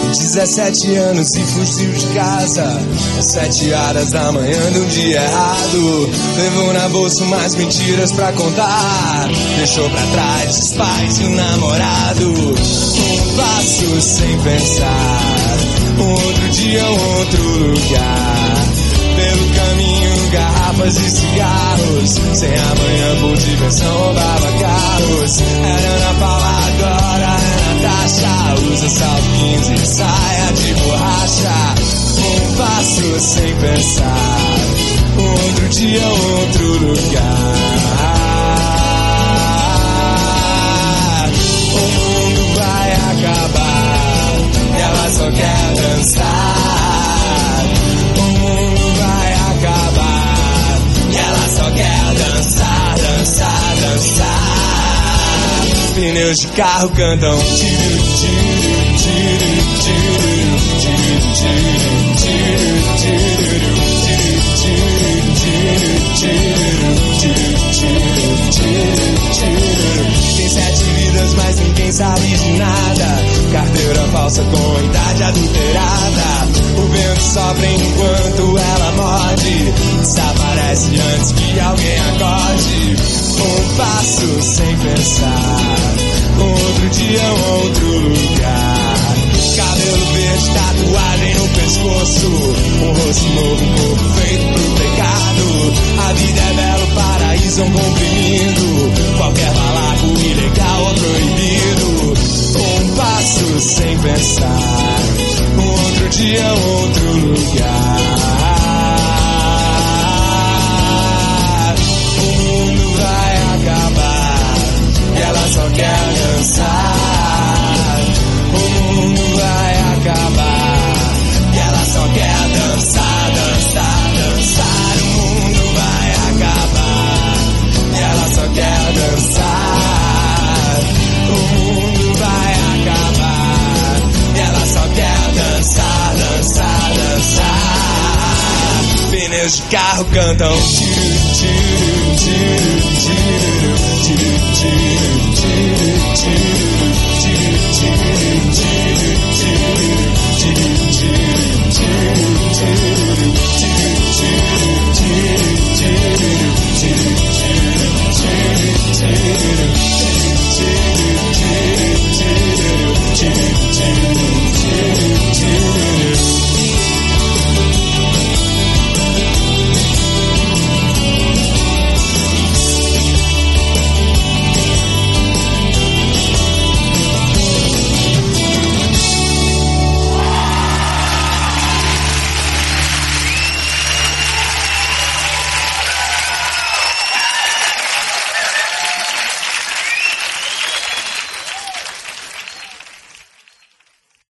17 anos e fugiu de casa às 7 horas da manhã de um dia errado. Levou na bolsa umas mentiras pra contar, deixou pra trás os pais e o namorado. Um passo sem pensar, um outro dia, um outro lugar. Pelo caminho, garrafas e cigarros, sem amanhã por diversão roubava carros. Era Ana Paula, agora é Natasha, usa salto 15 e saia de borracha. Um passo sem pensar, outro dia, outro lugar. O mundo vai acabar e ela só quer dançar. O mundo vai acabar e ela só quer dançar, dançar, dançar. Pneus de carro cantam tiro, tiro, tiro, tiro, tiro, tiro, tiro, tiro. Tem 7 vidas, mas ninguém sabe de nada. Carteira falsa com idade adulterada. O vento sopra enquanto ela morde, desaparece antes que alguém acorde. Um passo sem pensar, outro dia, outro lugar. Cabelo verde, tatuagem no pescoço, um rosto novo, um corpo feito pro pecado. A vida é belo, paraíso é um comprimido, qualquer balaco ilegal ou proibido. Um passo sem pensar, outro dia, outro lugar. O mundo vai acabar e ela só quer dançar. O mundo vai acabar e ela só quer dançar, dançar, dançar. O mundo vai acabar e ela só quer dançar. O mundo vai acabar e ela só quer dançar, dançar, dançar. Pneus de carro cantam tiro, tiro, tiro, tiro, tiro, tiro, tiro, tiro, tiro, tiro, tiro.